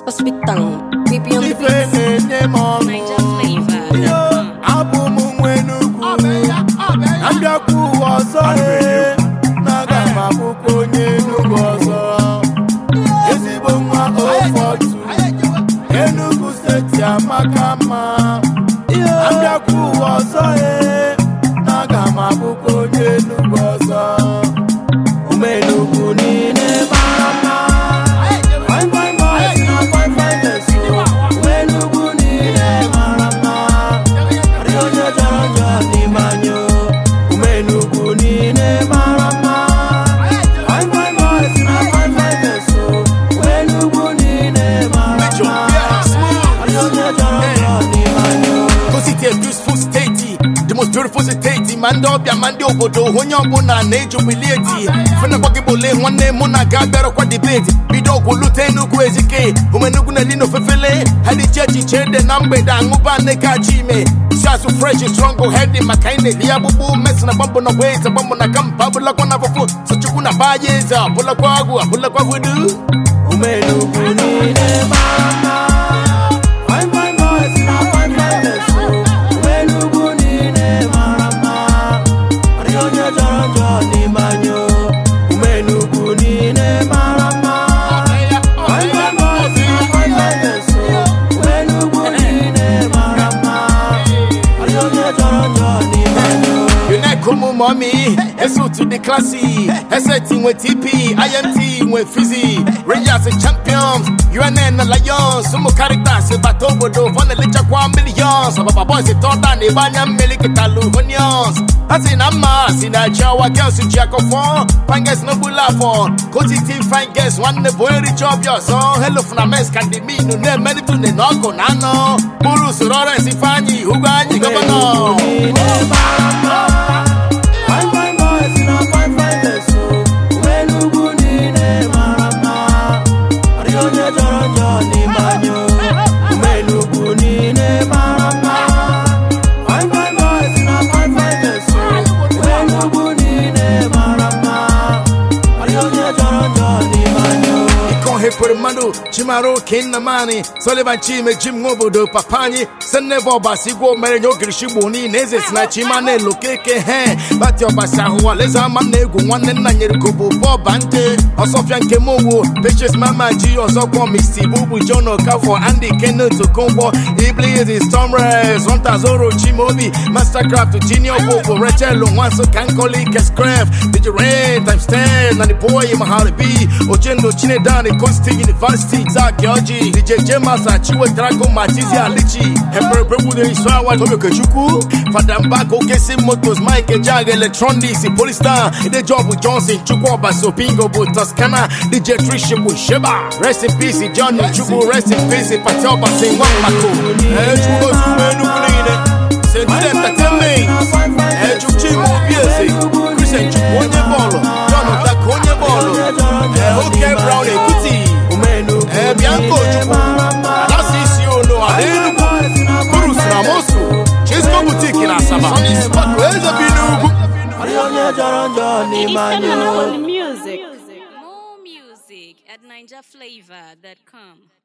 Hospital, baby on the beat. Niger flavor. Abu mwenugu Andaku wazo Naga mabuko nyenugu wazo Ezibo mwa ofotu Enugu seti ya makama Andaku wazo Naga mabuko nyenugu wazo Umenugu nine mama beautiful state mando bia mande obodo onye obuna na ejubility fena gbagibole nwanne mu na ga bịara kwa debate bido ogwulute Enugu ezike Enugu na lino fefele hadi chechi chende na mgbede aṅụba neka chime shasu fresh strong head maka ine lia bubu mess na bambo na weza bambo na kampa bula kwa na fofu so chuku na bayeza bula kwa agwa bula kwa vudu Enugu ni ne mama Mommy, eso to the classy, SAT with TP, IMT with Fizzy, Rangers and champions, UNN and Lions, some characters, Batobo, Von the Licha millions, of our boys, Torta, Nebanya, Melikitalu, onions. As in Amas, in a Jawa girls in Jacofon, Pangas Nobula for, Cosity, fine guess, one the boy rich of your song, hello from a mess, can be mean, no name, many to the Nogo, Nano, Buru, Sorora, Sifani, Hugani, Governor. Mando, Chimaro, Kinamani, Sullivan Chime, Jim Mobodo, Papani, Senevo Basigo, Mario Grishibuni, Nezis, Nachimane, Lokeke, Batio Basahua, Leza Manego, one and Nanyakubu, Bob Bante, Osofian Kemowo, Patience Mama G, Osoko, Misty Bubu, Jono, Kafo, Andy Keno to Combo, Iblis, Stormres, Montazoro, Chimobi, Mastercraft, Genio Bobo, Rachel, Wanso, Kankoli, Cascraft, Digirain, Times 10, and the boy, Maharibi, Ojendo, Chinedani, Constig. University Zach Yoji DJ Jemasa Chiwe Drago Matizi Alichi Hemper Pebu Iswawa Tobe Kechuku Fadambako Kesi Motors Mike Jag Electronics Police Star in the job with Johnson Chukwa Sopingo Toscana DJ Trish Sheba rest in peace Johnny Chuku rest in peace Patoba Sing Wamako Chuko Zume Nukuline Send them to tell me Chuchimu Biese Christian Chukwonye Bolo John Takonye Bolo Okay Brownie Kuti Bianco Chuku Lasisio no Adenugu Burus Ramosu Chisco Boutique in Asaba Sonny Spot Weza Binugu More music at NigerFlavor.com.